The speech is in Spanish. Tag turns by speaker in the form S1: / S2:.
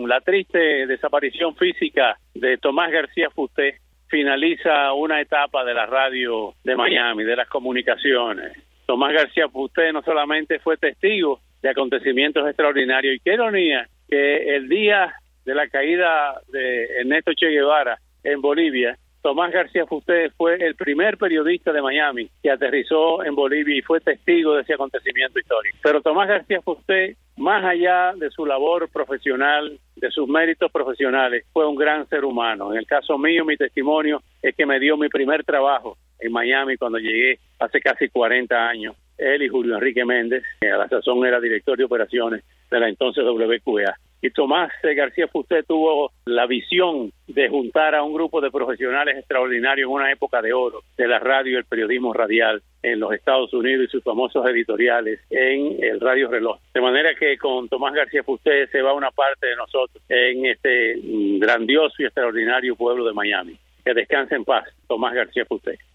S1: con la triste desaparición física de Tomás García Fusté, finaliza una etapa de la radio de Miami, de las comunicaciones. Tomás García Fusté no solamente fue testigo de acontecimientos extraordinarios, y qué ironía que el día de la caída de Ernesto Che Guevara en Bolivia, Tomás García Fusté fue el primer periodista de Miami que aterrizó en Bolivia y fue testigo de ese acontecimiento histórico. Pero Tomás García Fusté, más allá de su labor profesional, de sus méritos profesionales, fue un gran ser humano. En el caso mío, mi testimonio es que me dio mi primer trabajo en Miami cuando llegué hace casi 40 años. Él y Julio Enrique Méndez, que a la sazón era director de operaciones de la entonces WQA. Y Tomás García Fusté tuvo la visión de juntar a un grupo de profesionales extraordinarios en una época de oro de la radio y el periodismo radial en los Estados Unidos y sus famosos editoriales en el Radio Reloj. De manera que con Tomás García Fusté se va una parte de nosotros en este grandioso y extraordinario pueblo de Miami. Que descanse en paz, Tomás García Fusté.